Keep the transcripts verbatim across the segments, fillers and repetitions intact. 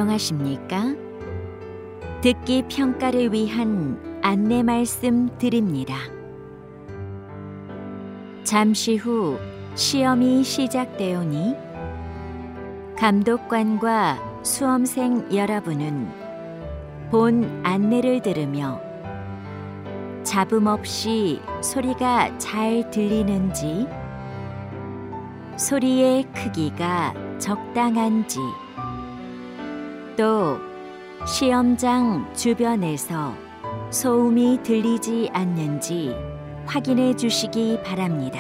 안녕하십니까? 듣기 평가를 위한 안내 말씀 드립니다. 잠시 후 시험이 시작되오니 감독관과 수험생 여러분은 본 안내를 들으며 잡음 없이 소리가 잘 들리는지, 소리의 크기가 적당한지, 또 시험장 주변에서 소음이 들리지 않는지 확인해 주시기 바랍니다.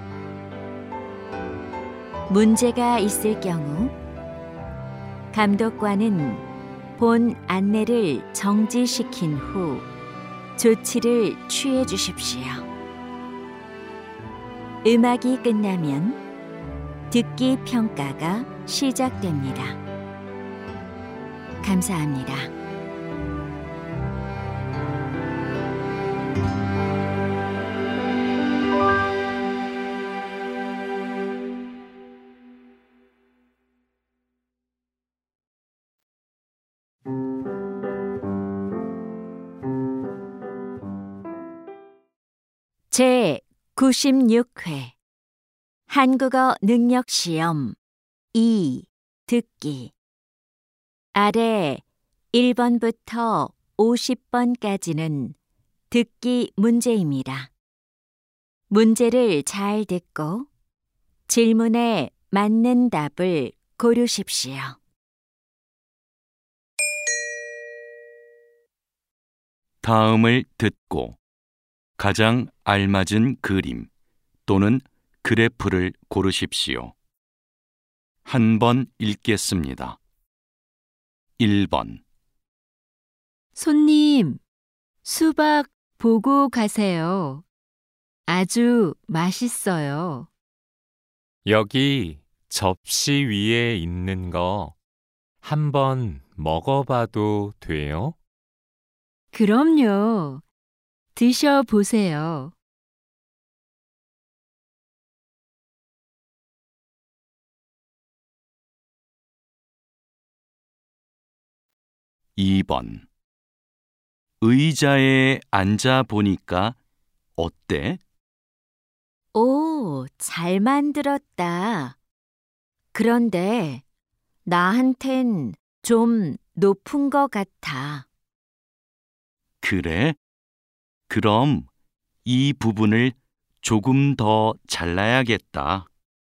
문제가 있을 경우 감독관은 본 안내를 정지시킨 후 조치를 취해 주십시오. 음악이 끝나면 듣기 평가가 시작됩니다. 감사합니다. 제구십육 회 한국어 능력시험 이 듣기. 아래 일 번부터 오십 번까지는 듣기 문제입니다. 문제를 잘 듣고 질문에 맞는 답을 고르십시오. 다음을 듣고 가장 알맞은 그림 또는 그래프를 고르십시오. 한 번 읽겠습니다. 일 번. 손님, 수박 보고 가세요. 아주 맛있어요. 여기 접시 위에 있는 거 한번 먹어봐도 돼요? 그럼요. 드셔보세요. 이 번. 의자에 앉아 보니까 어때? 오, 잘 만들었다. 그런데 나한텐 좀 높은 것 같아. 그래? 그럼 이 부분을 조금 더 잘라야겠다.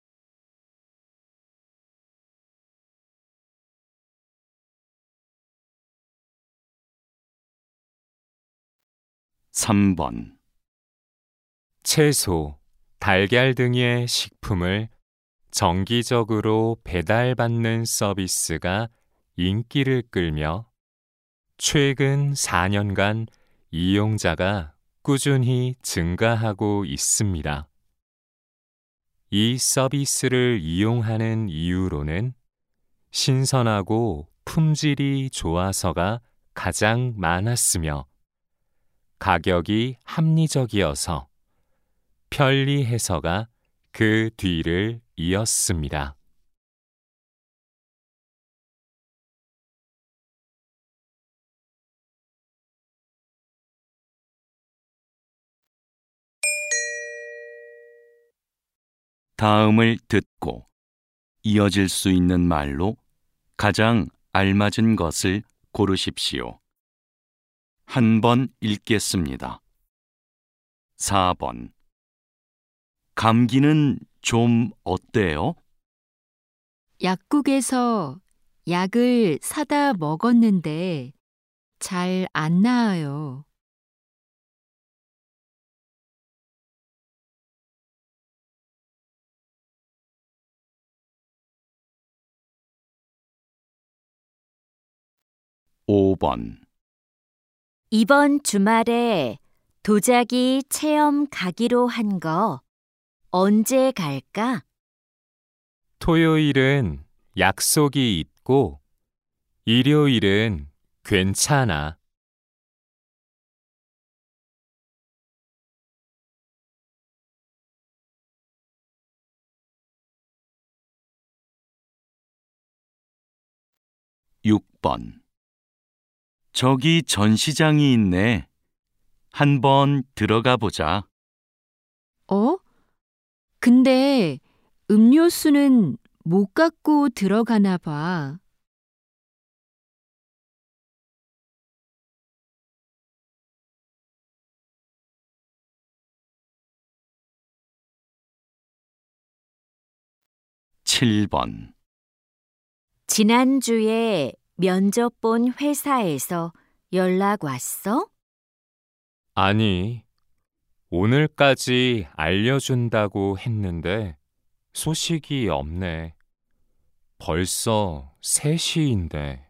삼 번. 채소, 달걀 등의 식품을 정기적으로 배달받는 서비스가 인기를 끌며 최근 사 년간 이용자가 꾸준히 증가하고 있습니다. 이 서비스를 이용하는 이유로는 신선하고 품질이 좋아서가 가장 많았으며 가격이 합리적이어서 편리해서가 그 뒤를 이었습니다. 다음을 듣고 이어질 수 있는 말로 가장 알맞은 것을 고르십시오. 한 번 읽겠습니다. 사 번. 감기는 좀 어때요? 약국에서 약을 사다 먹었는데 잘 안 나아요. 오 번. 이번 주말에 도자기 체험 가기로 한 거 언제 갈까? 토요일은 약속이 있고 일요일은 괜찮아. 육 번. 저기 전시장이 있네. 한번 들어가 보자. 어? 근데 음료수는 못 갖고 들어가나 봐. 칠 번. 지난주에 면접 본 회사에서 연락 왔어? 아니, 오늘까지 알려준다고 했는데 소식이 없네. 벌써 세 시인데.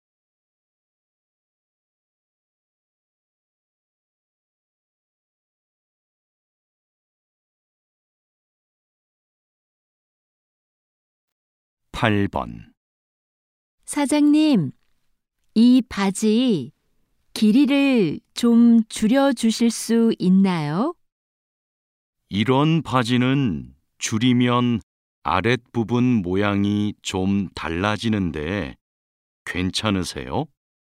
팔 번. 사장님, 이 바지 길이를 좀 줄여주실 수 있나요? 이런 바지는 줄이면 아랫부분 모양이 좀 달라지는데 괜찮으세요?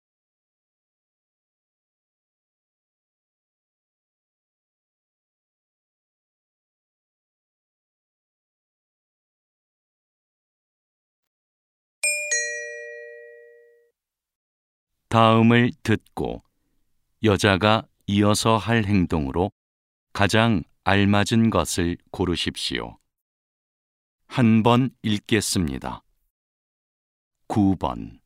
다음을 듣고 여자가 이어서 할 행동으로 가장 알맞은 것을 고르십시오. 한 번 읽겠습니다. 구 번.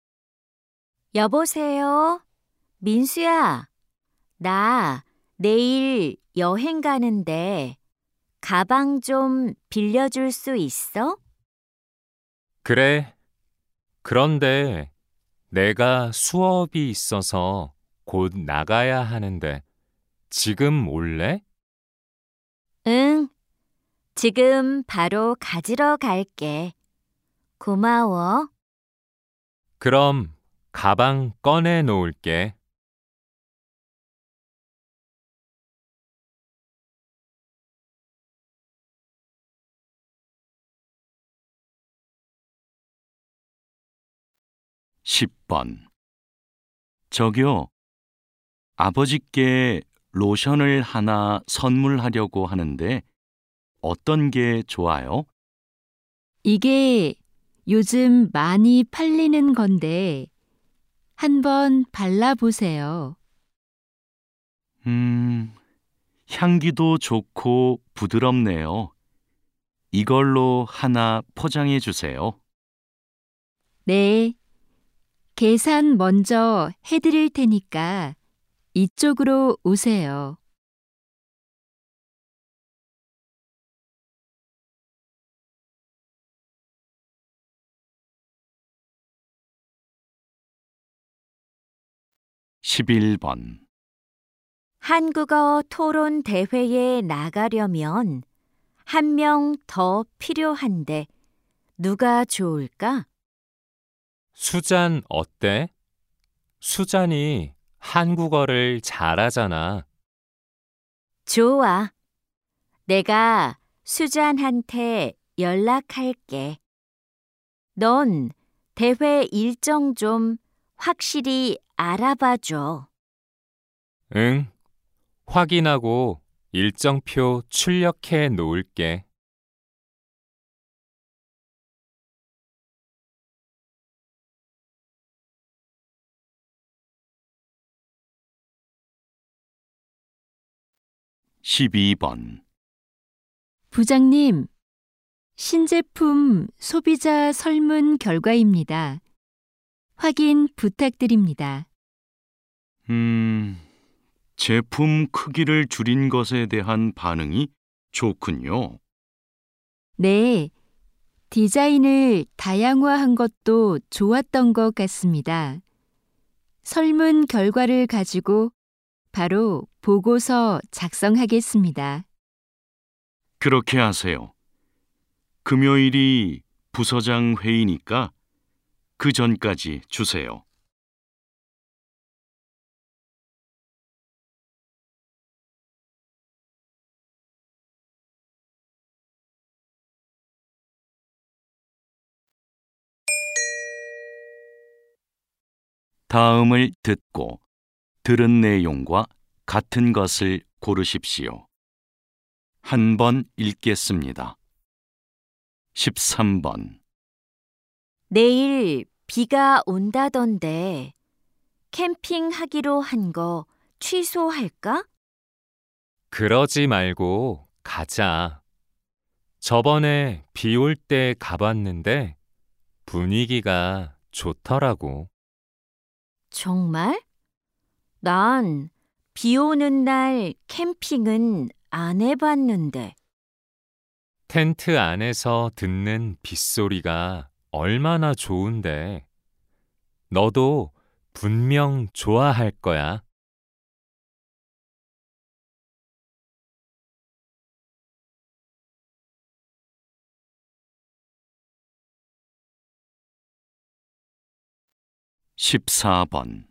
여보세요? 민수야, 나 내일 여행 가는데 가방 좀 빌려줄 수 있어? 그래. 그런데 내가 수업이 있어서 곧 나가야 하는데 지금 올래? 응, 지금 바로 가지러 갈게. 고마워. 그럼 가방 꺼내 놓을게. 십 번. 저기요, 아버지께 로션을 하나 선물하려고 하는데 어떤 게 좋아요? 이게 요즘 많이 팔리는 건데 한번 발라보세요. 음, 향기도 좋고 부드럽네요. 이걸로 하나 포장해 주세요. 네, 계산 먼저 해드릴 테니까 이쪽으로 오세요. 십일 번. 한국어 토론 대회에 나가려면 한 명 더 필요한데 누가 좋을까? 수잔 어때? 수잔이 한국어를 잘하잖아. 좋아. 내가 수잔한테 연락할게. 넌 대회 일정 좀 확실히 알아봐 줘. 응. 확인하고 일정표 출력해 놓을게. 십이 번. 부장님, 신제품 소비자 설문 결과입니다. 확인 부탁드립니다. 음, 제품 크기를 줄인 것에 대한 반응이 좋군요. 네, 디자인을 다양화한 것도 좋았던 것 같습니다. 설문 결과를 가지고 바로 보고서 작성하겠습니다. 그렇게 하세요. 금요일이 부서장 회의니까 그 전까지 주세요. 다음을 듣고 들은 내용과 같은 것을 고르십시오. 한 번 읽겠습니다. 십삼 번. 내일 비가 온다던데 캠핑하기로 한 거 취소할까? 그러지 말고 가자. 저번에 비 올 때 가봤는데 분위기가 좋더라고. 정말? 난 비 오는 날 캠핑은 안 해봤는데. 텐트 안에서 듣는 빗소리가 얼마나 좋은데. 너도 분명 좋아할 거야. 십사 번.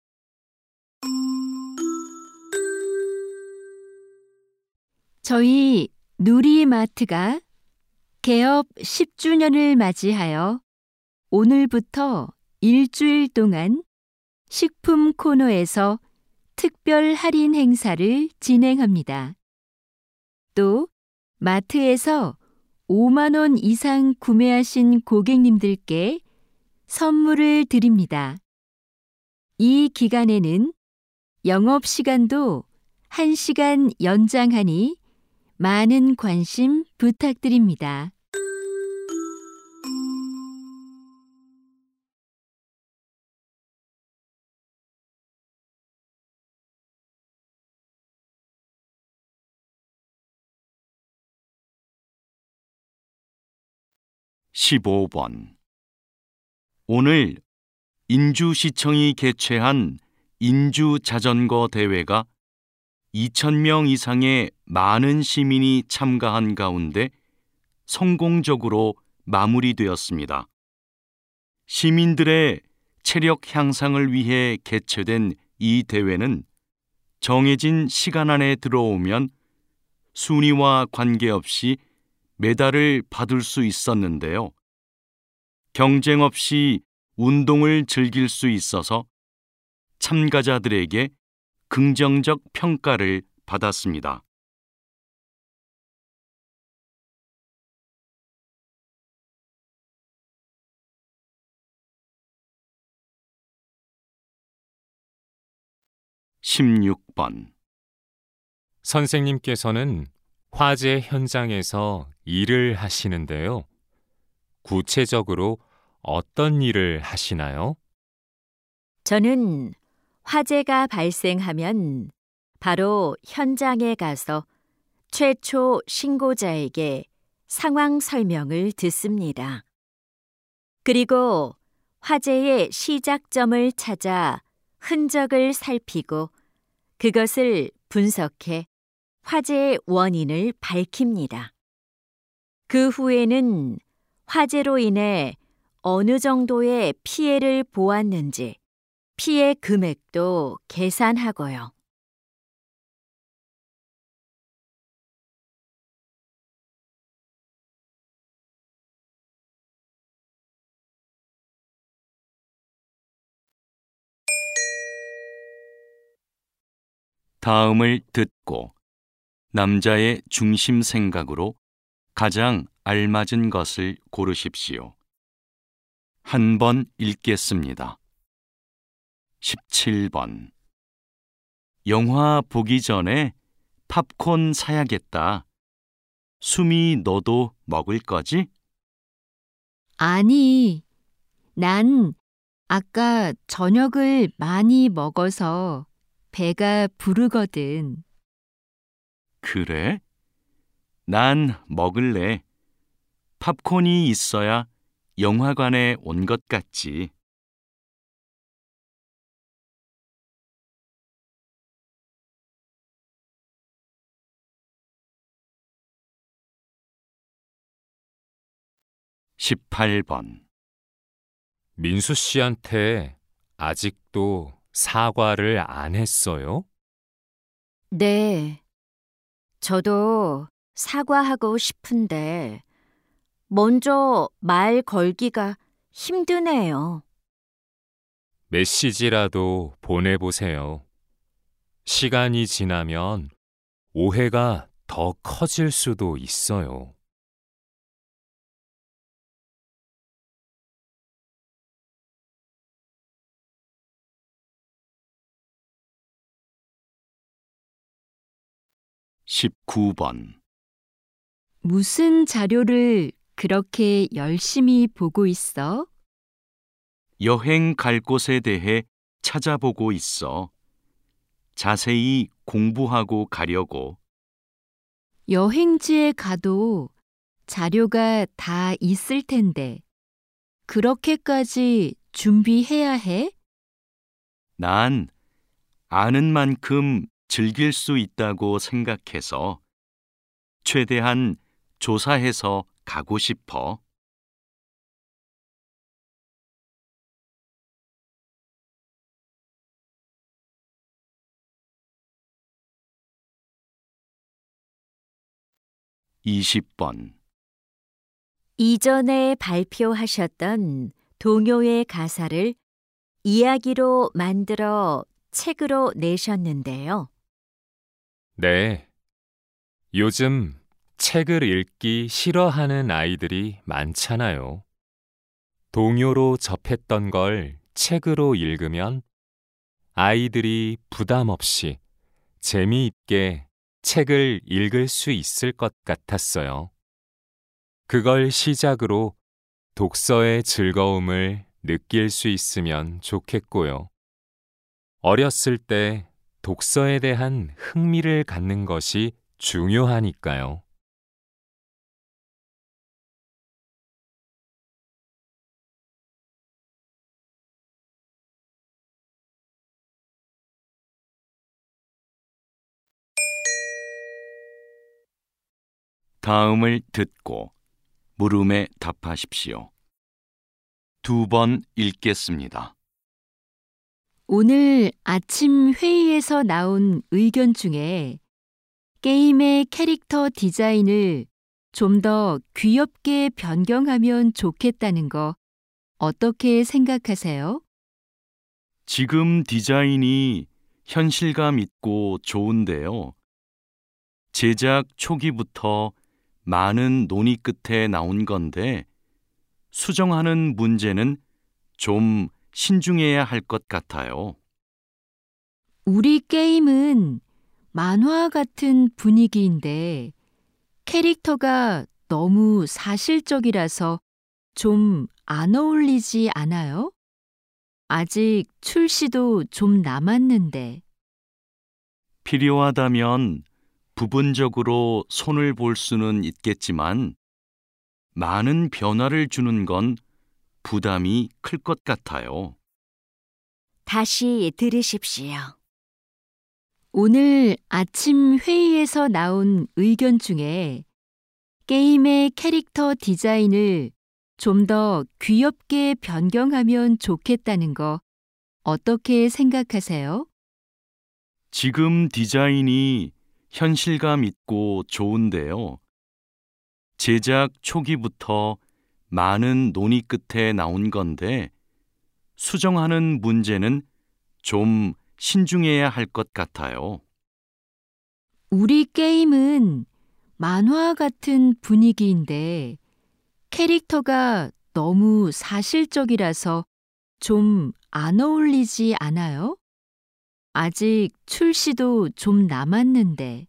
저희 누리마트가 개업 십 주년을 맞이하여 오늘부터 일주일 동안 식품 코너에서 특별 할인 행사를 진행합니다. 또 마트에서 오만 원 이상 구매하신 고객님들께 선물을 드립니다. 이 기간에는 영업시간도 한 시간 연장하니 많은 관심 부탁드립니다. 십오 번. 오늘 인주시청이 개최한 인주자전거 대회가 이천 명 이상의 많은 시민이 참가한 가운데 성공적으로 마무리되었습니다. 시민들의 체력 향상을 위해 개최된 이 대회는 정해진 시간 안에 들어오면 순위와 관계없이 메달을 받을 수 있었는데요. 경쟁 없이 운동을 즐길 수 있어서 참가자들에게 긍정적 평가를 받았습니다. 십육 번. 선생님께서는 화재 현장에서 일을 하시는데요. 구체적으로 어떤 일을 하시나요? 저는 화재가 발생하면 바로 현장에 가서 최초 신고자에게 상황 설명을 듣습니다. 그리고 화재의 시작점을 찾아 흔적을 살피고 그것을 분석해 화재의 원인을 밝힙니다. 그 후에는 화재로 인해 어느 정도의 피해를 보았는지 피해 금액도 계산하고요. 다음을 듣고 남자의 중심 생각으로 가장 알맞은 것을 고르십시오. 한 번 읽겠습니다. 십칠 번. 영화 보기 전에 팝콘 사야겠다. 수미, 너도 먹을 거지? 아니, 난 아까 저녁을 많이 먹어서 배가 부르거든. 그래? 난 먹을래. 팝콘이 있어야 영화관에 온 것 같지. 십팔 번. 민수 씨한테 아직도 사과를 안 했어요? 네, 저도 사과하고 싶은데 먼저 말 걸기가 힘드네요. 메시지라도 보내보세요. 시간이 지나면 오해가 더 커질 수도 있어요. 십구 번. 무슨 자료를 그렇게 열심히 보고 있어? 여행 갈 곳에 대해 찾아보고 있어. 자세히 공부하고 가려고. 여행지에 가도 자료가 다 있을 텐데, 그렇게까지 준비해야 해? 난 아는 만큼 즐길 수 있다고 생각해서 최대한 조사해서 가고 싶어. 이십 번. 이전에 발표하셨던 동요의 가사를 이야기로 만들어 책으로 내셨는데요. 네. 요즘 책을 읽기 싫어하는 아이들이 많잖아요. 동요로 접했던 걸 책으로 읽으면 아이들이 부담 없이 재미있게 책을 읽을 수 있을 것 같았어요. 그걸 시작으로 독서의 즐거움을 느낄 수 있으면 좋겠고요. 어렸을 때 독서에 대한 흥미를 갖는 것이 중요하니까요. 다음을 듣고 물음에 답하십시오. 두 번 읽겠습니다. 오늘 아침 회의에서 나온 의견 중에 게임의 캐릭터 디자인을 좀 더 귀엽게 변경하면 좋겠다는 거 어떻게 생각하세요? 지금 디자인이 현실감 있고 좋은데요. 제작 초기부터 많은 논의 끝에 나온 건데 수정하는 문제는 좀 신중해야 할 것 같아요. 우리 게임은 만화 같은 분위기인데 캐릭터가 너무 사실적이라서 좀 안 어울리지 않아요? 아직 출시도 좀 남았는데. 필요하다면 부분적으로 손을 볼 수는 있겠지만 많은 변화를 주는 건 부담이 클 것 같아요. 다시 들으십시오. 오늘 아침 회의에서 나온 의견 중에 게임의 캐릭터 디자인을 좀 더 귀엽게 변경하면 좋겠다는 거 어떻게 생각하세요? 지금 디자인이 현실감 있고 좋은데요. 제작 초기부터 많은 논의 끝에 나온 건데 수정하는 문제는 좀 신중해야 할 것 같아요. 우리 게임은 만화 같은 분위기인데 캐릭터가 너무 사실적이라서 좀 안 어울리지 않아요? 아직 출시도 좀 남았는데.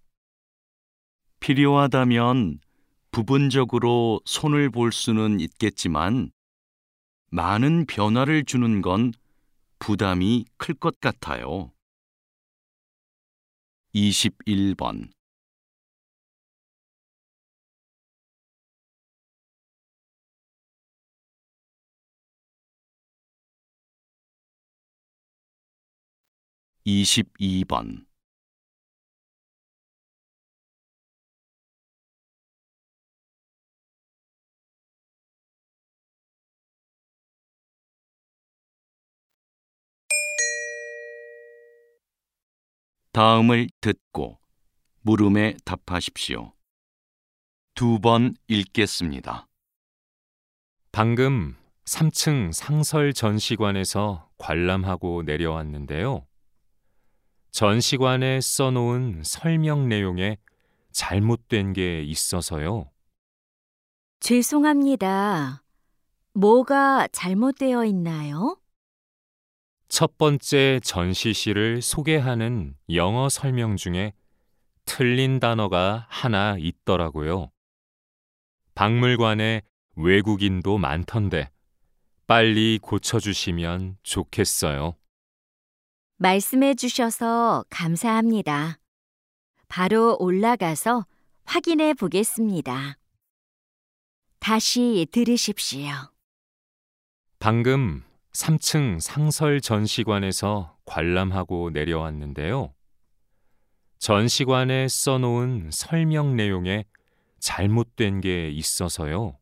필요하다면 부분적으로 손을 볼 수는 있겠지만 많은 변화를 주는 건 부담이 클 것 같아요. 이십일 번. 이십이 번. 다음을 듣고 물음에 답하십시오. 두 번 읽겠습니다. 방금 삼 층 상설 전시관에서 관람하고 내려왔는데요. 전시관에 써놓은 설명 내용에 잘못된 게 있어서요. 죄송합니다. 뭐가 잘못되어 있나요? 첫 번째 전시실을 소개하는 영어 설명 중에 틀린 단어가 하나 있더라고요. 박물관에 외국인도 많던데 빨리 고쳐주시면 좋겠어요. 말씀해 주셔서 감사합니다. 바로 올라가서 확인해 보겠습니다. 다시 들으십시오. 방금 삼 층 상설 전시관에서 관람하고 내려왔는데요. 전시관에 써놓은 설명 내용에 잘못된 게 있어서요.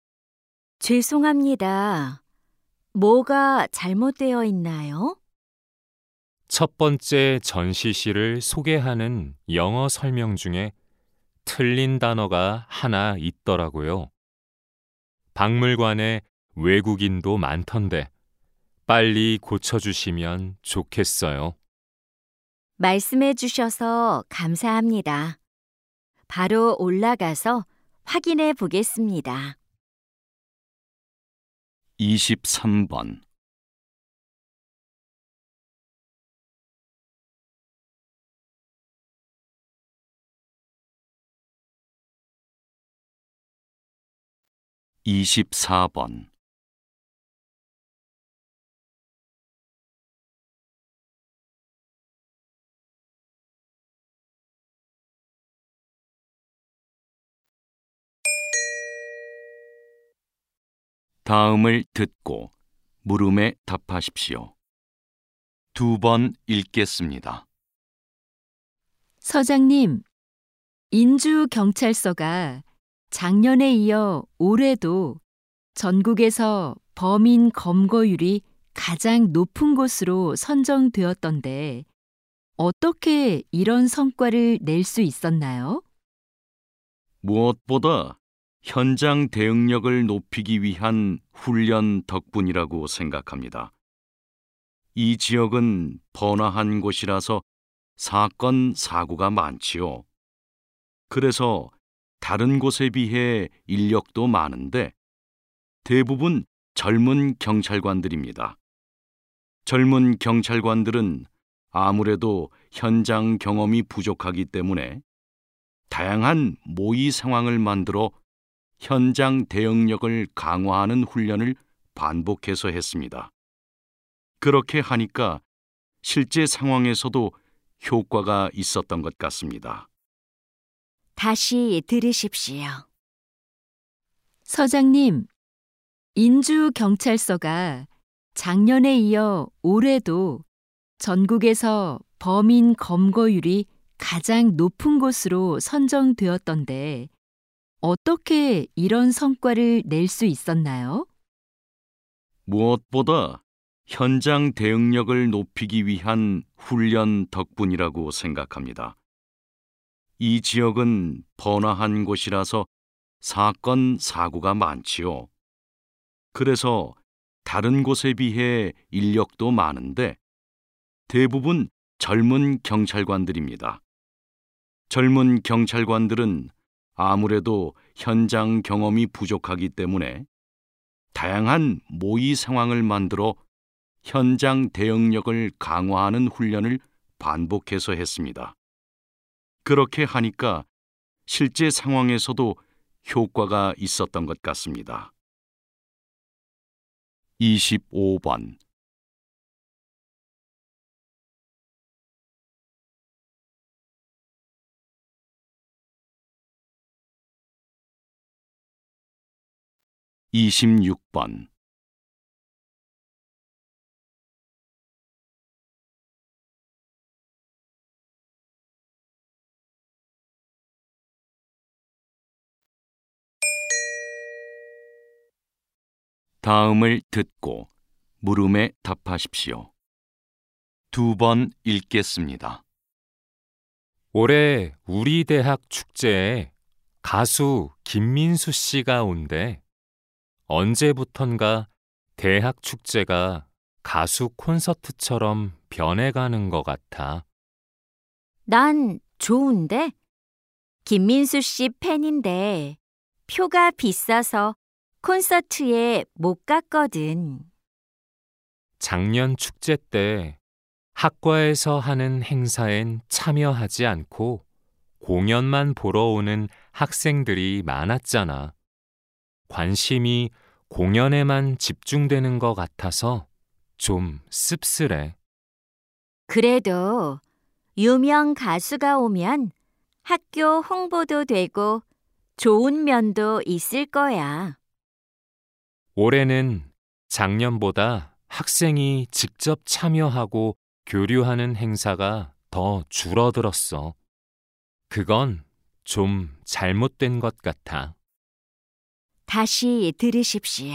죄송합니다. 뭐가 잘못되어 있나요? 첫 번째 전시실을 소개하는 영어 설명 중에 틀린 단어가 하나 있더라고요. 박물관에 외국인도 많던데 빨리 고쳐주시면 좋겠어요. 말씀해 주셔서 감사합니다. 바로 올라가서 확인해 보겠습니다. 이십삼 번 이십사 번 다음을 듣고 물음에 답하십시오. 두 번 읽겠습니다. 서장님, 인주경찰서가 작년에 이어 올해도 전국에서 범인 검거율이 가장 높은 곳으로 선정되었던데 어떻게 이런 성과를 낼 수 있었나요? 무엇보다 현장 대응력을 높이기 위한 훈련 덕분이라고 생각합니다. 이 지역은 번화한 곳이라서 사건, 사고가 많지요. 그래서 다른 곳에 비해 인력도 많은데 대부분 젊은 경찰관들입니다. 젊은 경찰관들은 아무래도 현장 경험이 부족하기 때문에 다양한 모의 상황을 만들어 현장 대응력을 강화하는 훈련을 반복해서 했습니다. 그렇게 하니까 실제 상황에서도 효과가 있었던 것 같습니다. 다시 들으십시오. 서장님, 인주경찰서가 작년에 이어 올해도 전국에서 범인 검거율이 가장 높은 곳으로 선정되었던데 어떻게 이런 성과를 낼 수 있었나요? 무엇보다 현장 대응력을 높이기 위한 훈련 덕분이라고 생각합니다. 이 지역은 번화한 곳이라서 사건, 사고가 많지요. 그래서 다른 곳에 비해 인력도 많은데 대부분 젊은 경찰관들입니다. 젊은 경찰관들은 아무래도 현장 경험이 부족하기 때문에 다양한 모의 상황을 만들어 현장 대응력을 강화하는 훈련을 반복해서 했습니다. 그렇게 하니까 실제 상황에서도 효과가 있었던 것 같습니다. 이십오 번 이십육 번 다음을 듣고 물음에 답하십시오. 두 번 읽겠습니다. 올해 우리 대학 축제에 가수 김민수 씨가 온대. 언제부턴가 대학 축제가 가수 콘서트처럼 변해가는 것 같아. 난 좋은데? 김민수 씨 팬인데 표가 비싸서 콘서트에 못 갔거든. 작년 축제 때 학과에서 하는 행사엔 참여하지 않고 공연만 보러 오는 학생들이 많았잖아. 관심이 공연에만 집중되는 것 같아서 좀 씁쓸해. 그래도 유명 가수가 오면 학교 홍보도 되고 좋은 면도 있을 거야. 올해는 작년보다 학생이 직접 참여하고 교류하는 행사가 더 줄어들었어. 그건 좀 잘못된 것 같아. 다시 들으십시오.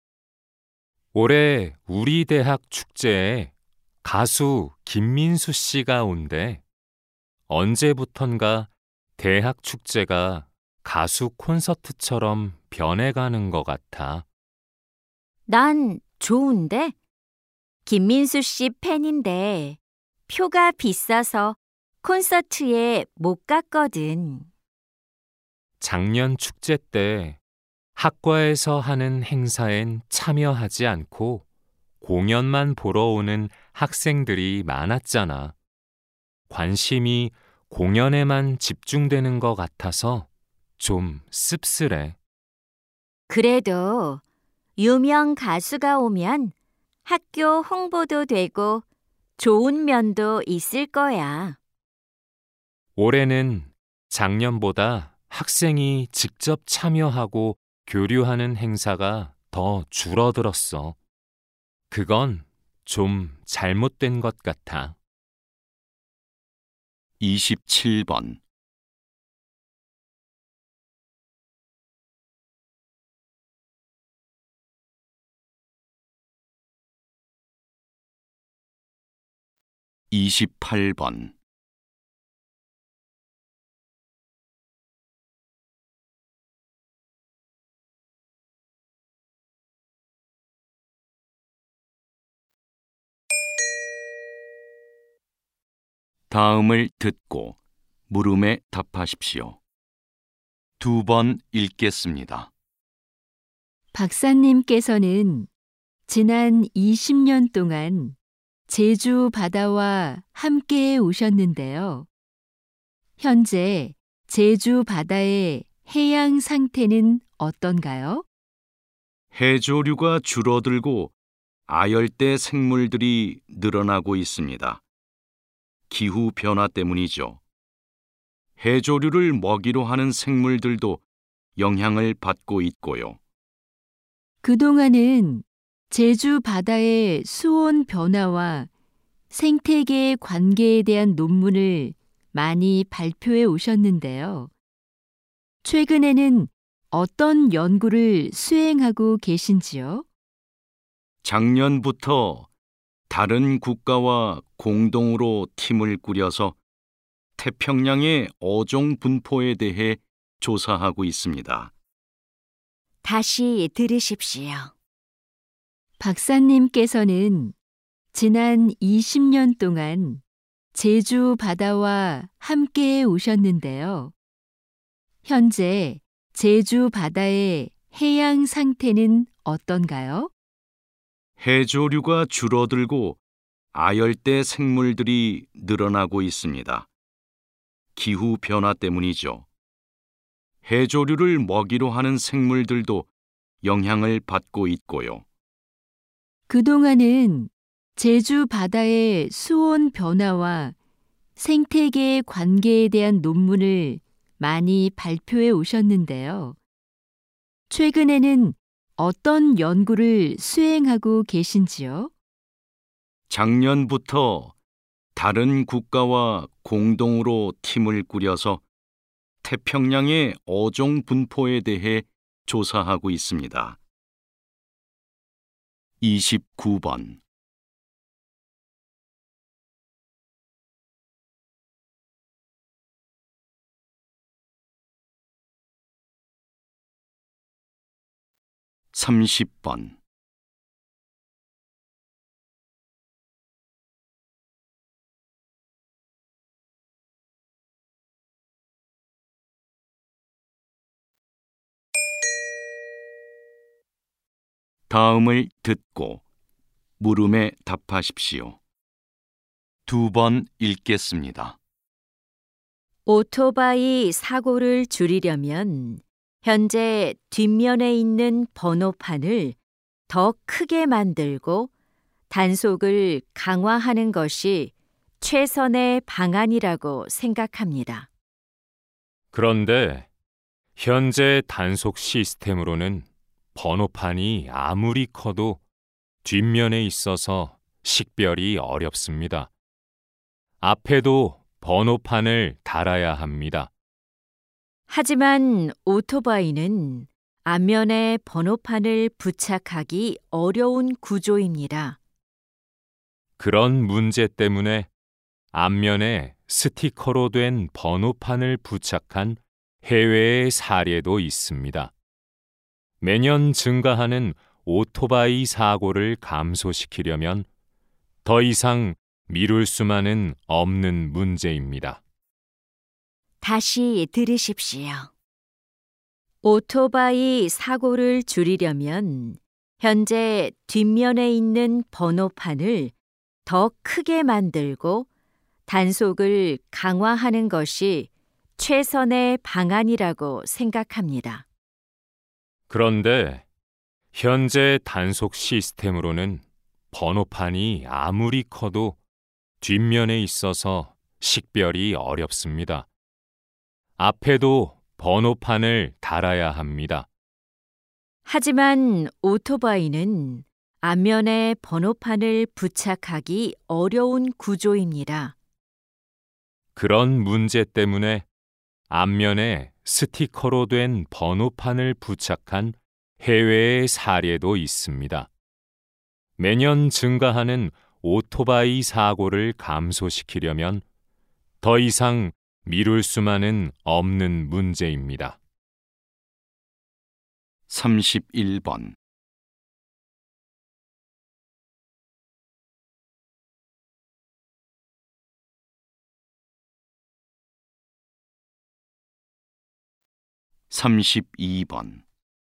올해 우리 대학 축제에 가수 김민수 씨가 온대. 언제부턴가 대학 축제가 가수 콘서트처럼 변해가는 것 같아. 난 좋은데? 김민수 씨 팬인데 표가 비싸서 콘서트에 못 갔거든. 작년 축제 때 학과에서 하는 행사엔 참여하지 않고 공연만 보러 오는 학생들이 많았잖아. 관심이 공연에만 집중되는 것 같아서 좀 씁쓸해. 그래도 유명 가수가 오면 학교 홍보도 되고 좋은 면도 있을 거야. 올해는 작년보다 학생이 직접 참여하고 교류하는 행사가 더 줄어들었어. 그건 좀 잘못된 것 같아. 이십칠 번 이십팔 번 다음을 듣고 물음에 답하십시오. 두 번 읽겠습니다. 박사님께서는 지난 이십 년 동안 제주 바다와 함께 오셨는데요. 현재 제주 바다의 해양 상태는 어떤가요? 해조류가 줄어들고 아열대 생물들이 늘어나고 있습니다. 기후 변화 때문이죠. 해조류를 먹이로 하는 생물들도 영향을 받고 있고요. 그동안은 제주 바다의 수온 변화와 생태계 관계에 대한 논문을 많이 발표해 오셨는데요. 최근에는 어떤 연구를 수행하고 계신지요? 작년부터 다른 국가와 공동으로 팀을 꾸려서 태평양의 어종 분포에 대해 조사하고 있습니다. 다시 들으십시오. 박사님께서는 지난 이십 년 동안 제주 바다와 함께 오셨는데요. 현재 제주 바다의 해양 상태는 어떤가요? 해조류가 줄어들고 아열대 생물들이 늘어나고 있습니다. 기후 변화 때문이죠. 해조류를 먹이로 하는 생물들도 영향을 받고 있고요. 그동안은 제주 바다의 수온 변화와 생태계 관계에 대한 논문을 많이 발표해 오셨는데요. 최근에는 어떤 연구를 수행하고 계신지요? 작년부터 다른 국가와 공동으로 팀을 꾸려서 태평양의 어종 분포에 대해 조사하고 있습니다. 이십구 번 삼십 번 다음을 듣고 물음에 답하십시오. 두 번 읽겠습니다. 오토바이 사고를 줄이려면 현재 뒷면에 있는 번호판을 더 크게 만들고 단속을 강화하는 것이 최선의 방안이라고 생각합니다. 그런데 현재 단속 시스템으로는 번호판이 아무리 커도 뒷면에 있어서 식별이 어렵습니다. 앞에도 번호판을 달아야 합니다. 하지만 오토바이는 앞면에 번호판을 부착하기 어려운 구조입니다. 그런 문제 때문에 앞면에 스티커로 된 번호판을 부착한 해외의 사례도 있습니다. 매년 증가하는 오토바이 사고를 감소시키려면 더 이상 미룰 수만은 없는 문제입니다. 다시 들으십시오. 오토바이 사고를 줄이려면 현재 뒷면에 있는 번호판을 더 크게 만들고 단속을 강화하는 것이 최선의 방안이라고 생각합니다. 그런데 현재 단속 시스템으로는 번호판이 아무리 커도 뒷면에 있어서 식별이 어렵습니다. 앞에도 번호판을 달아야 합니다. 하지만 오토바이는 앞면에 번호판을 부착하기 어려운 구조입니다. 그런 문제 때문에 앞면에 스티커로 된 번호판을 부착한 해외의 사례도 있습니다. 매년 증가하는 오토바이 사고를 감소시키려면 더 이상 미룰 수만은 없는 문제입니다. 삼십일 번 삼십이 번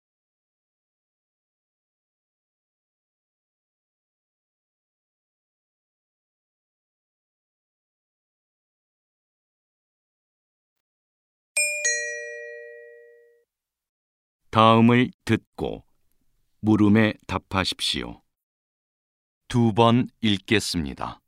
다음을 듣고 물음에 답하십시오. 두 번 읽겠습니다.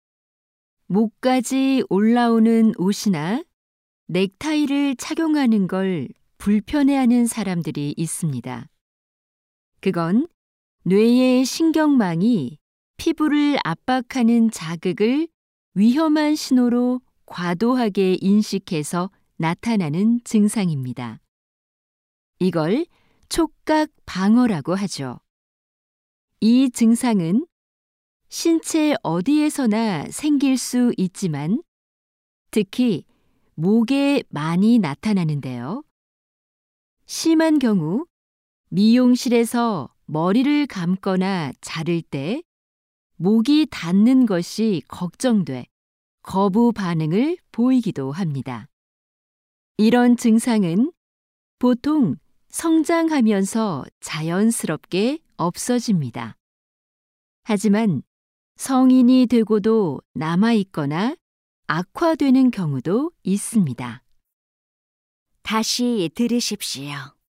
목까지 올라오는 옷이나 넥타이를 착용하는 걸 불편해하는 사람들이 있습니다. 그건 뇌의 신경망이 피부를 압박하는 자극을 위험한 신호로 과도하게 인식해서 나타나는 증상입니다. 이걸 촉각 방어라고 하죠. 이 증상은 신체 어디에서나 생길 수 있지만 특히 목에 많이 나타나는데요. 심한 경우 미용실에서 머리를 감거나 자를 때 목이 닿는 것이 걱정돼 거부 반응을 보이기도 합니다. 이런 증상은 보통 성장하면서 자연스럽게 없어집니다. 하지만 성인이 되고도 남아있거나 악화되는 경우도 있습니다. 다시 들으십시오.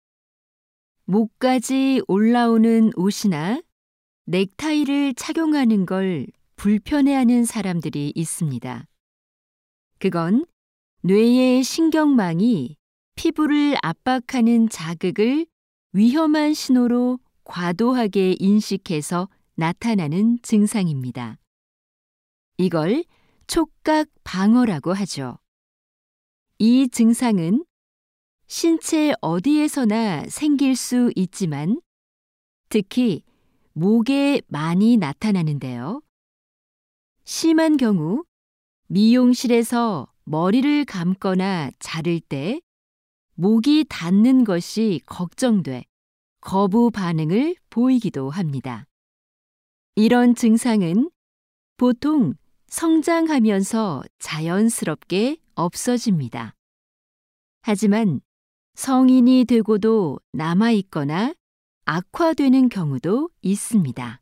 목까지 올라오는 옷이나 넥타이를 착용하는 걸 불편해하는 사람들이 있습니다. 그건 뇌의 신경망이 피부를 압박하는 자극을 위험한 신호로 과도하게 인식해서 나타나는 증상입니다. 이걸 촉각 방어라고 하죠. 이 증상은 신체 어디에서나 생길 수 있지만 특히 목에 많이 나타나는데요. 심한 경우 미용실에서 머리를 감거나 자를 때 목이 닿는 것이 걱정돼 거부 반응을 보이기도 합니다. 이런 증상은 보통 성장하면서 자연스럽게 없어집니다. 하지만 성인이 되고도 남아있거나 악화되는 경우도 있습니다.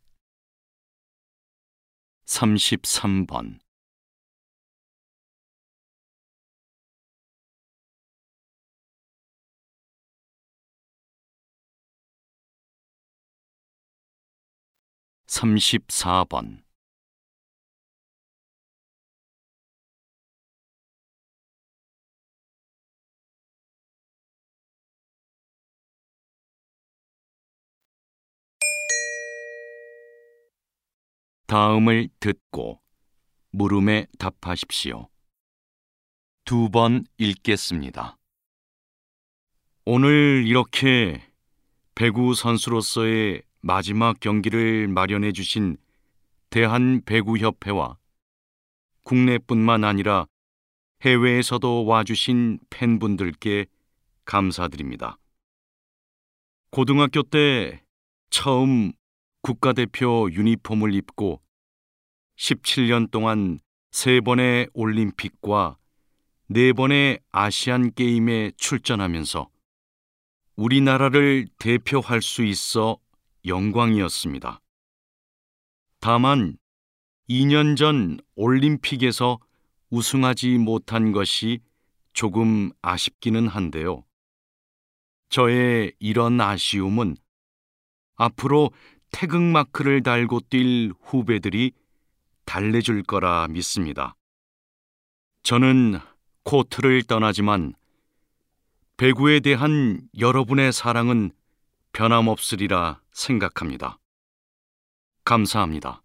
삼십삼 번 삼십사 번 다음을 듣고 물음에 답하십시오. 두 번 읽겠습니다. 오늘 이렇게 배구 선수로서의 마지막 경기를 마련해 주신 대한배구협회와 국내뿐만 아니라 해외에서도 와주신 팬분들께 감사드립니다. 고등학교 때 처음 국가대표 유니폼을 입고 십칠 년 동안 세 번의 올림픽과 네 번의 아시안 게임에 출전하면서 우리나라를 대표할 수 있어 영광이었습니다. 다만 이 년 전 올림픽에서 우승하지 못한 것이 조금 아쉽기는 한데요. 저의 이런 아쉬움은 앞으로 태극마크를 달고 뛸 후배들이 달래줄 거라 믿습니다. 저는 코트를 떠나지만 배구에 대한 여러분의 사랑은 변함없으리라 생각합니다. 감사합니다.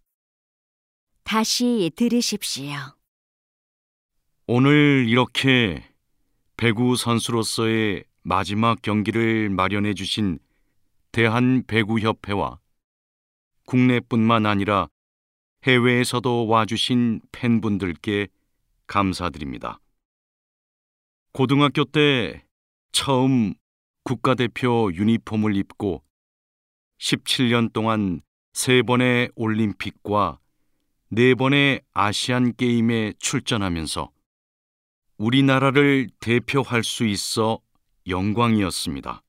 다시 들으십시오. 오늘 이렇게 배구 선수로서의 마지막 경기를 마련해 주신 대한배구협회와 국내뿐만 아니라 해외에서도 와주신 팬분들께 감사드립니다. 고등학교 때 처음 국가대표 유니폼을 입고 십칠 년 동안 세 번의 올림픽과 네 번의 아시안 게임에 출전하면서 우리나라를 대표할 수 있어 영광이었습니다.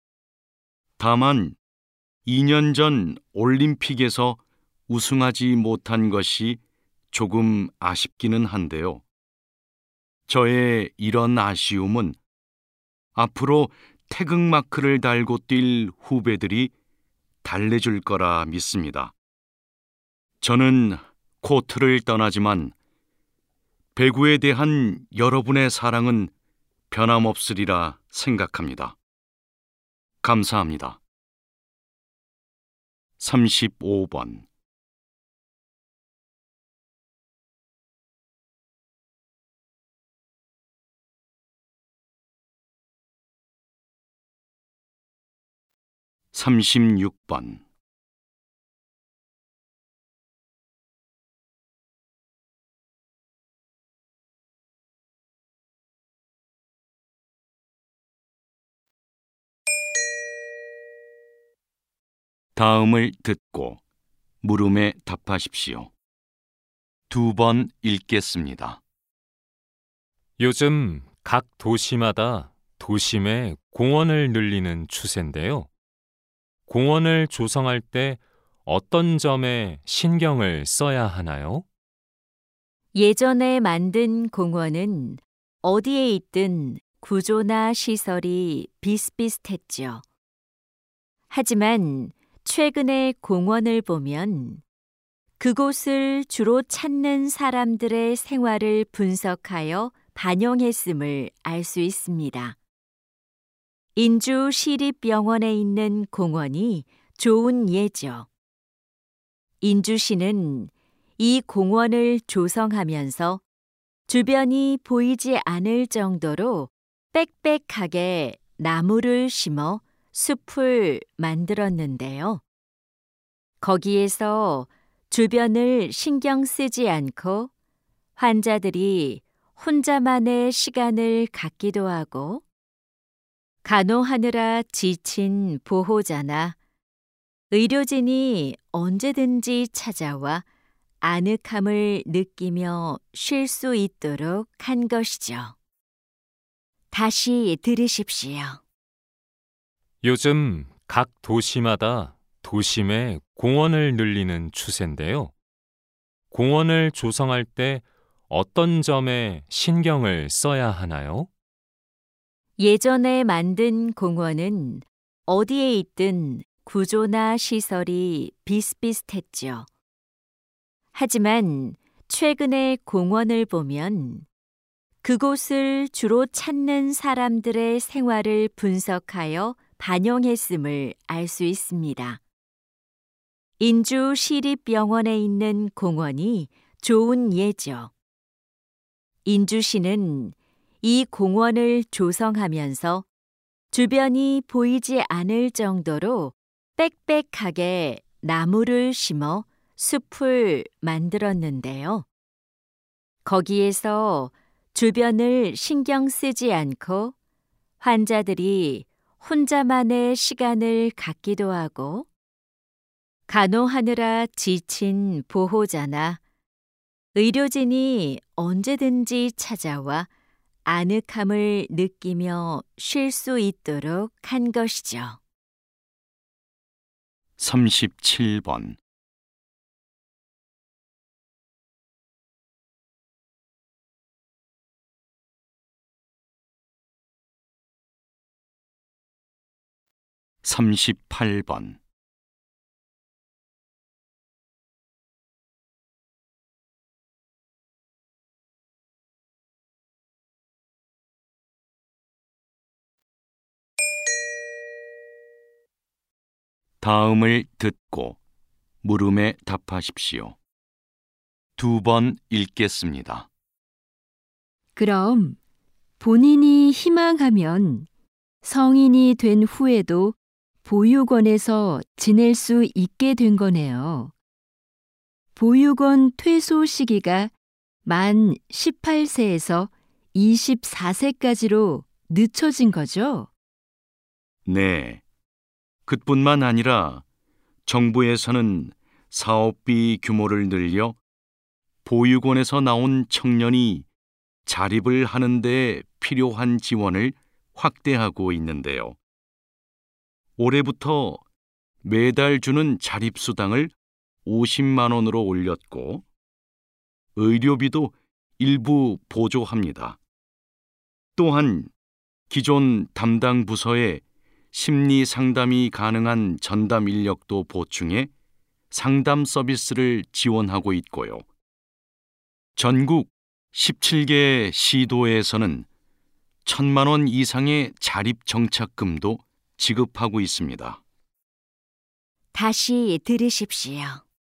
다만 이 년 전 올림픽에서 우승하지 못한 것이 조금 아쉽기는 한데요. 저의 이런 아쉬움은 앞으로 태극마크를 달고 뛸 후배들이 달래줄 거라 믿습니다. 저는 코트를 떠나지만 배구에 대한 여러분의 사랑은 변함없으리라 생각합니다. 감사합니다. 삼십오 번 삼십육 번 다음을 듣고 물음에 답하십시오. 두 번 읽겠습니다. 요즘 각 도시마다 도심의 공원을 늘리는 추세인데요. 공원을 조성할 때 어떤 점에 신경을 써야 하나요? 예전에 만든 공원은 어디에 있든 구조나 시설이 비슷비슷했죠. 하지만 최근의 공원을 보면 그곳을 주로 찾는 사람들의 생활을 분석하여 반영했음을 알 수 있습니다. 인주 시립병원에 있는 공원이 좋은 예죠. 인주시는 이 공원을 조성하면서 주변이 보이지 않을 정도로 빽빽하게 나무를 심어 숲을 만들었는데요. 거기에서 주변을 신경 쓰지 않고 환자들이 혼자만의 시간을 갖기도 하고 간호하느라 지친 보호자나 의료진이 언제든지 찾아와 아늑함을 느끼며 쉴 수 있도록 한 것이죠. 다시 들으십시오. 요즘 각 도시마다 도심에 공원을 늘리는 추세인데요. 공원을 조성할 때 어떤 점에 신경을 써야 하나요? 예전에 만든 공원은 어디에 있든 구조나 시설이 비슷비슷했죠. 하지만 최근의 공원을 보면 그곳을 주로 찾는 사람들의 생활을 분석하여 반영했음을 알 수 있습니다. 인주 시립병원에 있는 공원이 좋은 예죠. 인주시는 이 공원을 조성하면서 주변이 보이지 않을 정도로 빽빽하게 나무를 심어 숲을 만들었는데요. 거기에서 주변을 신경 쓰지 않고 환자들이 혼자만의 시간을 갖기도 하고 간호하느라 지친 보호자나 의료진이 언제든지 찾아와 아늑함을 느끼며 쉴 수 있도록 한 것이죠. 삼십칠 번 삼십팔 번 다음을 듣고 물음에 답하십시오. 두 번 읽겠습니다. 그럼 본인이 희망하면 성인이 된 후에도 보육원에서 지낼 수 있게 된 거네요. 보육원 퇴소 시기가 만 열여덟 세에서 스물네 세까지로 늦춰진 거죠? 네. 그뿐만 아니라 정부에서는 사업비 규모를 늘려 보육원에서 나온 청년이 자립을 하는 데 필요한 지원을 확대하고 있는데요. 올해부터 매달 주는 자립수당을 오십만 원으로 올렸고 의료비도 일부 보조합니다. 또한 기존 담당 부서에 심리 상담이 가능한 전담 인력도 보충해 상담 서비스를 지원하고 있고요. 전국 열일곱 개 시도에서는 천만 원 이상의 자립 정착금도 지급하고 있습니다. 다시 들으십시오.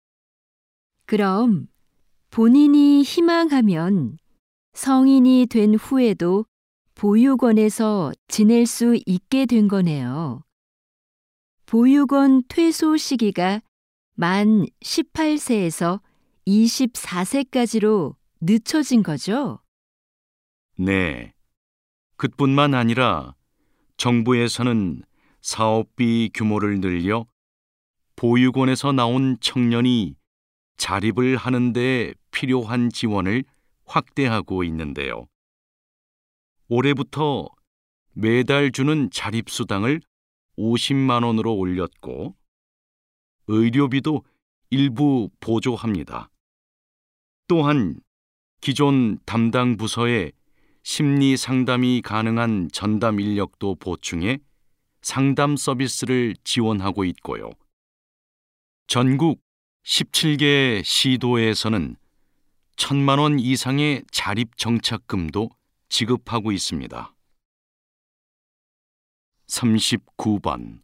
그럼 본인이 희망하면 성인이 된 후에도 보육원에서 지낼 수 있게 된 거네요. 보육원 퇴소 시기가 만 열여덟 세에서 스물네 세까지로 늦춰진 거죠? 네. 그뿐만 아니라 정부에서는 사업비 규모를 늘려 보육원에서 나온 청년이 자립을 하는 데 필요한 지원을 확대하고 있는데요. 올해부터 매달 주는 자립수당을 오십만 원으로 올렸고 의료비도 일부 보조합니다. 또한 기존 담당 부서에 심리 상담이 가능한 전담 인력도 보충해 상담 서비스를 지원하고 있고요. 전국 열일곱 개 시도에서는 천만 원 이상의 자립 정착금도 지급하고 있습니다. 삼십구 번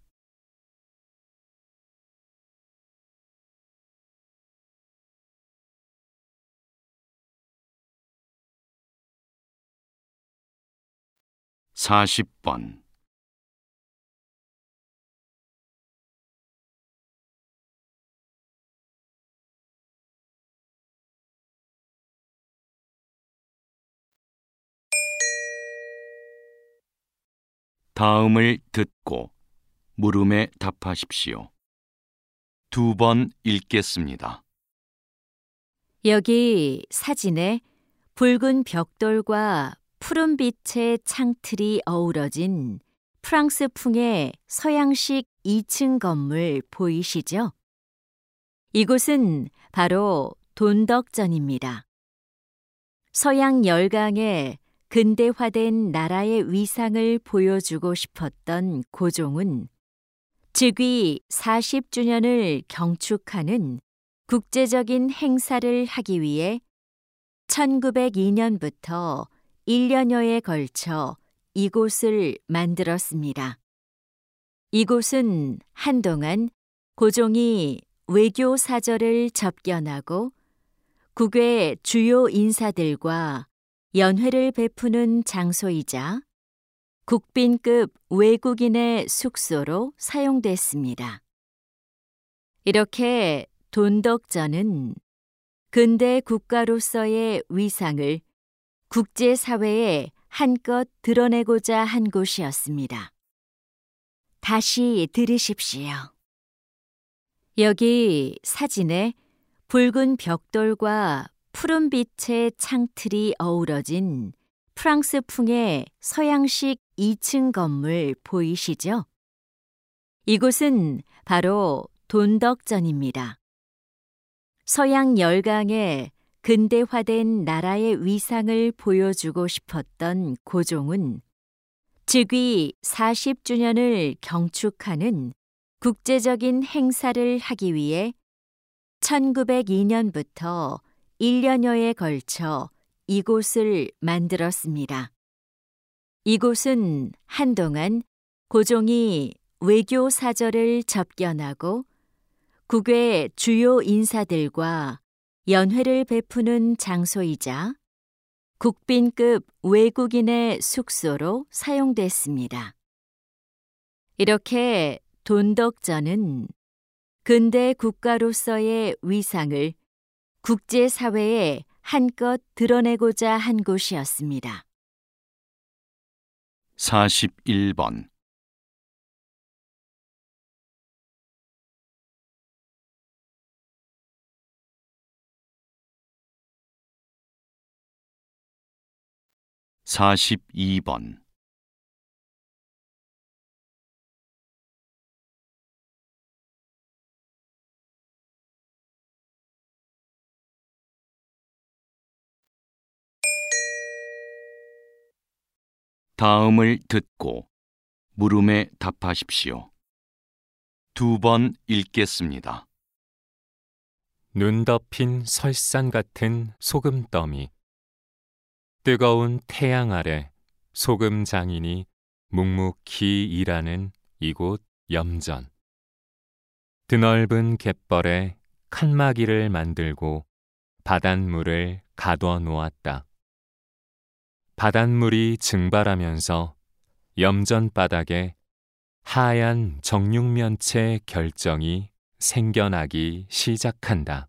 사십 번 다음을 듣고 물음에 답하십시오. 두 번 읽겠습니다. 여기 사진에 붉은 벽돌과 푸른빛의 창틀이 어우러진 프랑스풍의 서양식 이 층 건물 보이시죠? 이곳은 바로 돈덕전입니다. 서양 열강에 근대화된 나라의 위상을 보여주고 싶었던 고종은 즉위 사십 주년을 경축하는 국제적인 행사를 하기 위해 천구백이 년부터 일 년여에 걸쳐 이곳을 만들었습니다. 이곳은 한동안 고종이 외교 사절을 접견하고 국외 주요 인사들과 연회를 베푸는 장소이자 국빈급 외국인의 숙소로 사용됐습니다. 이렇게 돈덕전은 근대 국가로서의 위상을 국제사회에 한껏 드러내고자 한 곳이었습니다. 다시 들으십시오. 여기 사진에 붉은 벽돌과 푸른빛의 창틀이 어우러진 프랑스풍의 서양식 이 층 건물 보이시죠? 이곳은 바로 돈덕전입니다. 서양 열강에 근대화된 나라의 위상을 보여주고 싶었던 고종은 즉위 사십 주년을 경축하는 국제적인 행사를 하기 위해 천구백이 년부터 일 년여에 걸쳐 이곳을 만들었습니다. 이곳은 한동안 고종이 외교 사절을 접견하고 국외 주요 인사들과 연회를 베푸는 장소이자 국빈급 외국인의 숙소로 사용됐습니다. 이렇게 돈덕전은 근대 국가로서의 위상을 국제사회에 한껏 드러내고자 한 곳이었습니다. 사십일 번 사십이 번 다음을 듣고 물음에 답하십시오. 두 번 읽겠습니다. 눈 덮인 설산 같은 소금더미. 뜨거운 태양 아래 소금 장인이 묵묵히 일하는 이곳 염전. 드넓은 갯벌에 칸막이를 만들고 바닷물을 가둬 놓았다. 바닷물이 증발하면서 염전 바닥에 하얀 정육면체 결정이 생겨나기 시작한다.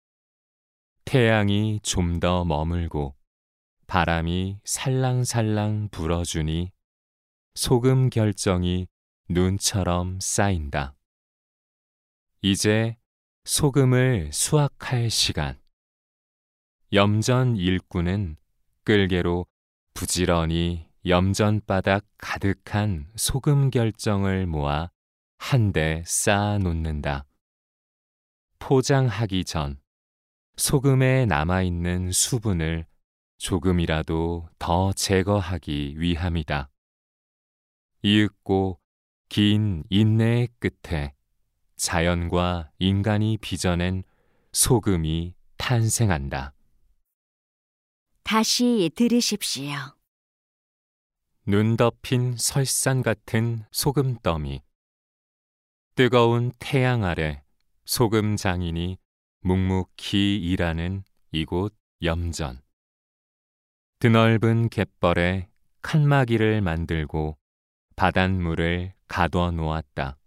태양이 좀 더 머물고 바람이 살랑살랑 불어주니 소금 결정이 눈처럼 쌓인다. 이제 소금을 수확할 시간. 염전 일꾼은 끌개로 부지런히 염전바닥 가득한 소금 결정을 모아 한데 쌓아 놓는다. 포장하기 전 소금에 남아있는 수분을 조금이라도 더 제거하기 위함이다. 이윽고 긴 인내의 끝에 자연과 인간이 빚어낸 소금이 탄생한다. 다시 들으십시오. 눈 덮인 설산 같은 소금더미. 뜨거운 태양 아래 소금 장인이 묵묵히 일하는 이곳 염전. 드넓은 갯벌에 칸막이를 만들고 바닷물을 가둬 놓았다.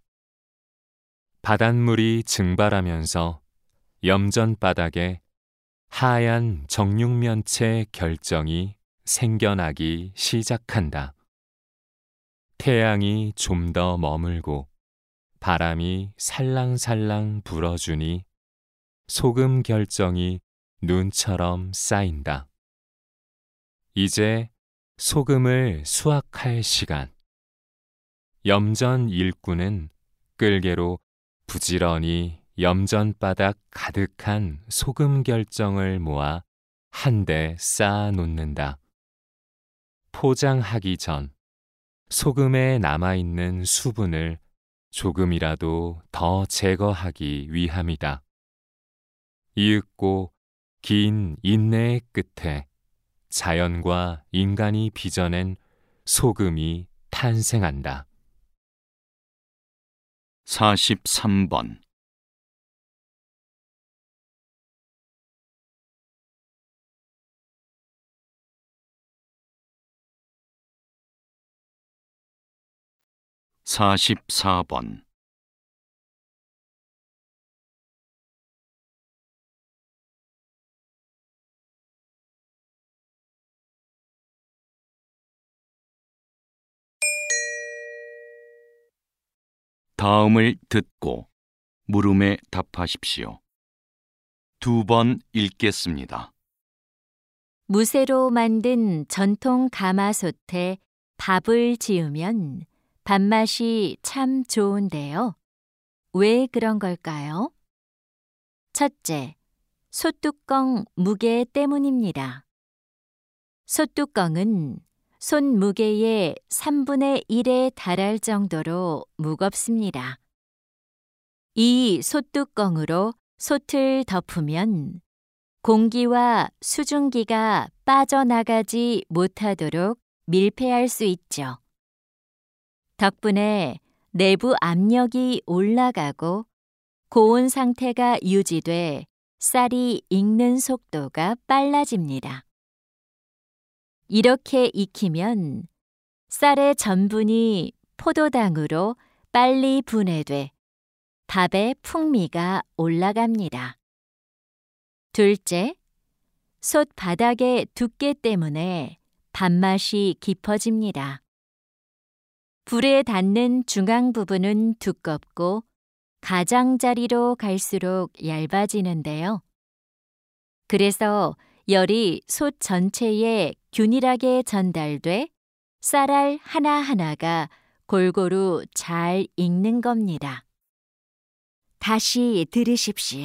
바닷물이 증발하면서 염전 바닥에 하얀 정육면체 결정이 생겨나기 시작한다. 태양이 좀 더 머물고 바람이 살랑살랑 불어주니 소금 결정이 눈처럼 쌓인다. 이제 소금을 수확할 시간. 염전 일꾼은 댓글개로 부지런히 염전바닥 가득한 소금 결정을 모아 한데 쌓아 놓는다. 포장하기 전 소금에 남아있는 수분을 조금이라도 더 제거하기 위함이다. 이윽고 긴 인내의 끝에 자연과 인간이 빚어낸 소금이 탄생한다. 사십삼 번 사십사 번 다음을 듣고 물음에 답하십시오. 두 번 읽겠습니다. 무쇠로 만든 전통 가마솥에 밥을 지으면 밥맛이 참 좋은데요. 왜 그런 걸까요? 첫째, 솥뚜껑 무게 때문입니다. 솥뚜껑은 손 무게의 삼분의 일에 달할 정도로 무겁습니다. 이 솥뚜껑으로 솥을 덮으면 공기와 수증기가 빠져나가지 못하도록 밀폐할 수 있죠. 덕분에 내부 압력이 올라가고 고온 상태가 유지돼 쌀이 익는 속도가 빨라집니다. 이렇게 익히면 쌀의 전분이 포도당으로 빨리 분해돼 밥의 풍미가 올라갑니다. 둘째, 솥 바닥의 두께 때문에 밥맛이 깊어집니다. 불에 닿는 중앙 부분은 두껍고 가장자리로 갈수록 얇아지는데요. 그래서 열이 솥 전체에 균일하게 전달돼 쌀알 하나하나가 골고루 잘 익는 겁니다. 다시 들으십시오.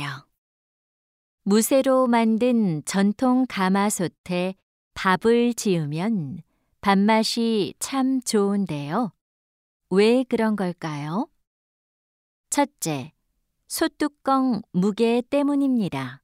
무쇠로 만든 전통 가마솥에 밥을 지으면 밥맛이 참 좋은데요. 왜 그런 걸까요? 첫째, 솥뚜껑 무게 때문입니다.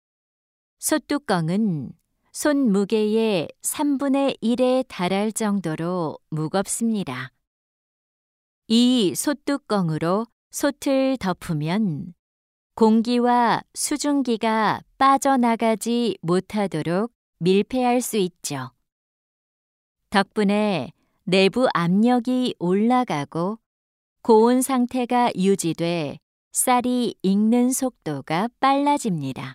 솥뚜껑은 손 무게의 삼분의 일에 달할 정도로 무겁습니다. 이 솥뚜껑으로 솥을 덮으면 공기와 수증기가 빠져나가지 못하도록 밀폐할 수 있죠. 덕분에 내부 압력이 올라가고 고온 상태가 유지돼 쌀이 익는 속도가 빨라집니다.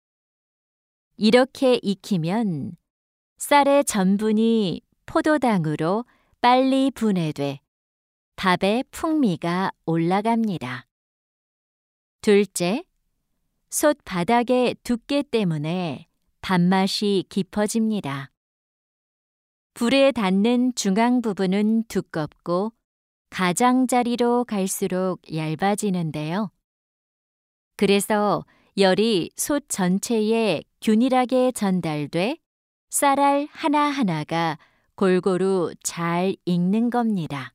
이렇게 익히면 쌀의 전분이 포도당으로 빨리 분해돼 밥의 풍미가 올라갑니다. 둘째, 솥 바닥의 두께 때문에 밥맛이 깊어집니다. 불에 닿는 중앙 부분은 두껍고 가장자리로 갈수록 얇아지는데요. 그래서 열이 솥 전체에 균일하게 전달돼 쌀알 하나하나가 골고루 잘 익는 겁니다.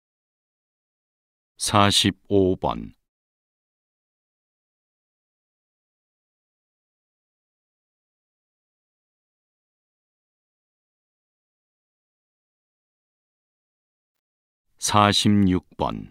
사십오 번 사십육 번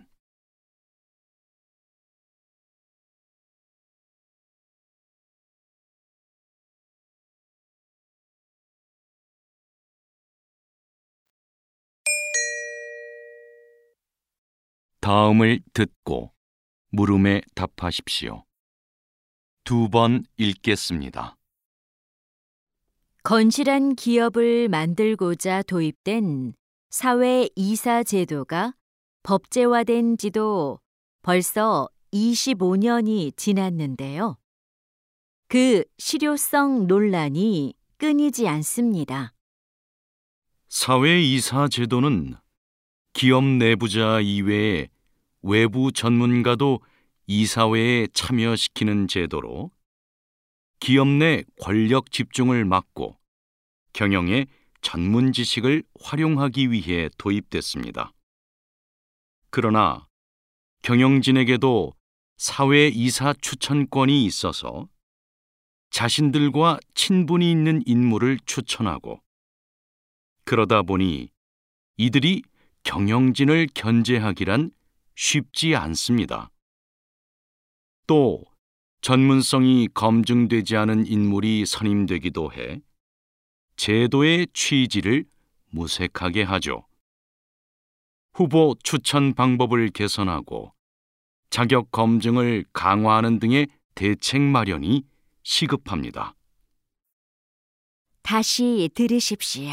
다음을 듣고 물음에 답하십시오. 두 번 읽겠습니다. 건실한 기업을 만들고자 도입된 사회 이사 제도가 법제화된 지도 벌써 이십오 년이 지났는데요. 그 실효성 논란이 끊이지 않습니다. 사회이사 제도는 기업 내부자 이외에 외부 전문가도 이사회에 참여시키는 제도로 기업 내 권력 집중을 막고 경영의 전문 지식을 활용하기 위해 도입됐습니다. 그러나 경영진에게도 사회 이사 추천권이 있어서 자신들과 친분이 있는 인물을 추천하고, 그러다 보니 이들이 경영진을 견제하기란 쉽지 않습니다. 또 전문성이 검증되지 않은 인물이 선임되기도 해 제도의 취지를 무색하게 하죠. 후보 추천 방법을 개선하고 자격 검증을 강화하는 등의 대책 마련이 시급합니다. 다시 들으십시오.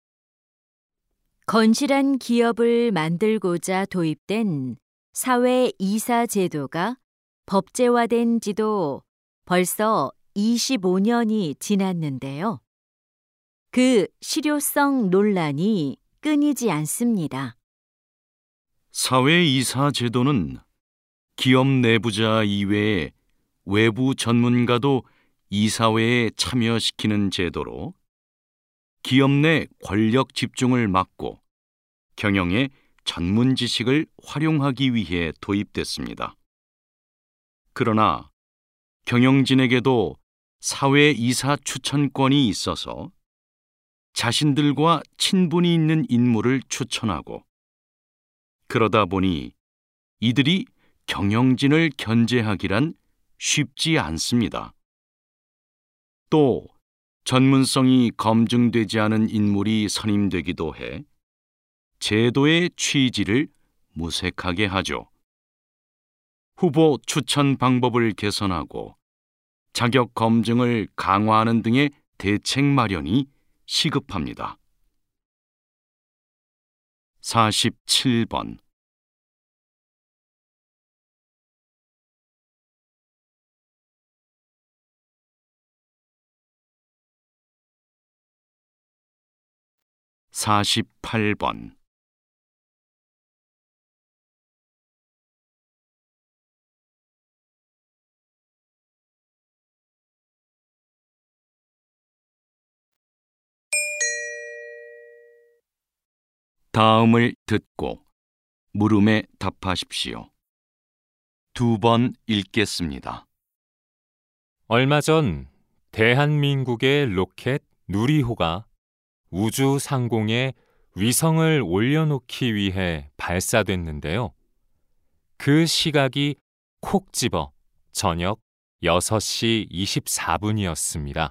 건실한 기업을 만들고자 도입된 사회 이사 제도가 법제화된 지도 벌써 이십오 년이 지났는데요. 그 실효성 논란이 끊이지 않습니다. 사회 이사 제도는 기업 내부자 이외에 외부 전문가도 이사회에 참여시키는 제도로 기업 내 권력 집중을 막고 경영의 전문 지식을 활용하기 위해 도입됐습니다. 그러나 경영진에게도 사회 이사 추천권이 있어서 자신들과 친분이 있는 인물을 추천하고, 그러다 보니 이들이 경영진을 견제하기란 쉽지 않습니다. 또 전문성이 검증되지 않은 인물이 선임되기도 해 제도의 취지를 무색하게 하죠. 후보 추천 방법을 개선하고 자격 검증을 강화하는 등의 대책 마련이 시급합니다. 사십칠 번 사십팔 번 다음을 듣고 물음에 답하십시오. 두 번 읽겠습니다. 얼마 전 대한민국의 로켓 누리호가 우주 상공에 위성을 올려놓기 위해 발사됐는데요. 그 시각이 콕 집어 저녁 여섯 시 이십사 분이었습니다.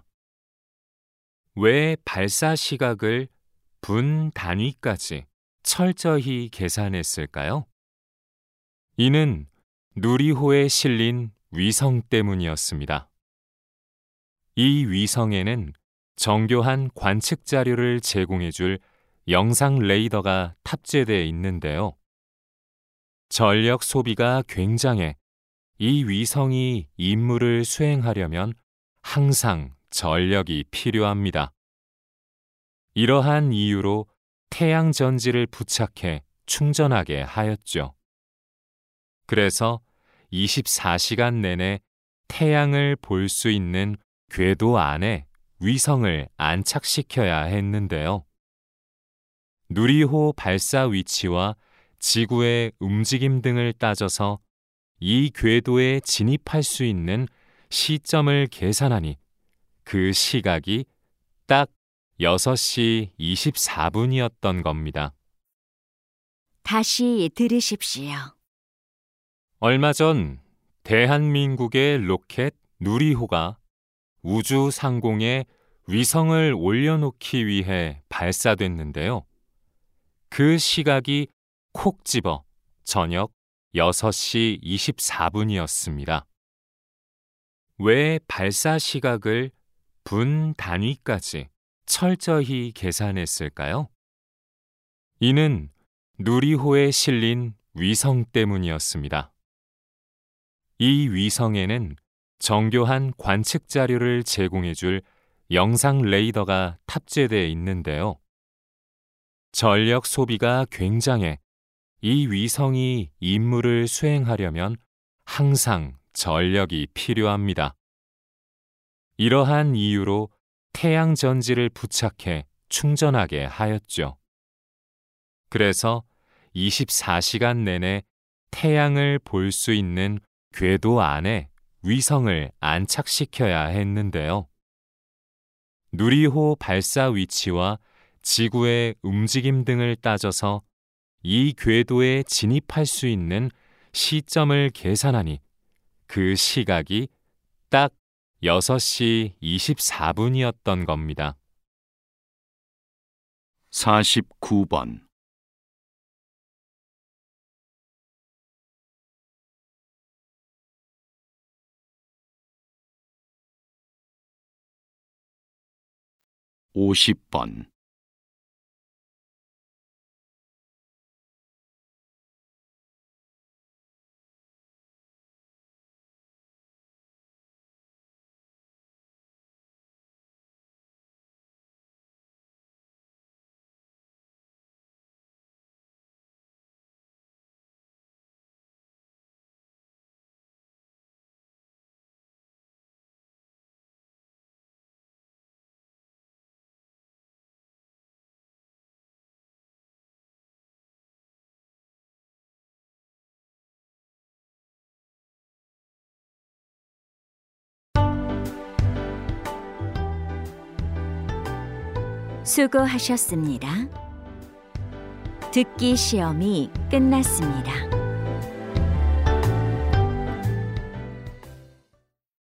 왜 발사 시각을 분 단위까지 철저히 계산했을까요? 이는 누리호에 실린 위성 때문이었습니다. 이 위성에는 정교한 관측 자료를 제공해줄 영상 레이더가 탑재되어 있는데요. 전력 소비가 굉장해 이 위성이 임무를 수행하려면 항상 전력이 필요합니다. 이러한 이유로 태양 전지를 부착해 충전하게 하였죠. 그래서 이십사 시간 내내 태양을 볼 수 있는 궤도 안에 위성을 안착시켜야 했는데요. 누리호 발사 위치와 지구의 움직임 등을 따져서 이 궤도에 진입할 수 있는 시점을 계산하니 그 시각이 딱 여섯 시 이십사 분이었던 겁니다. 다시 들으십시오. 얼마 전 대한민국의 로켓 누리호가 우주 상공에 위성을 올려놓기 위해 발사됐는데요. 그 시각이 콕 집어 저녁 여섯 시 이십사 분이었습니다. 왜 발사 시각을 분 단위까지 철저히 계산했을까요? 이는 누리호에 실린 위성 때문이었습니다. 이 위성에는 정교한 관측 자료를 제공해줄 영상 레이더가 탑재되어 있는데요. 전력 소비가 굉장해 이 위성이 임무를 수행하려면 항상 전력이 필요합니다. 이러한 이유로 태양 전지를 부착해 충전하게 하였죠. 그래서 이십사 시간 내내 태양을 볼 수 있는 궤도 안에 위성을 안착시켜야 했는데요. 누리호 발사 위치와 지구의 움직임 등을 따져서 이 궤도에 진입할 수 있는 시점을 계산하니 그 시각이 딱 여섯 시 이십사 분이었던 겁니다. 사십구 번 오십 번 수고하셨습니다. 듣기 시험이 끝났습니다.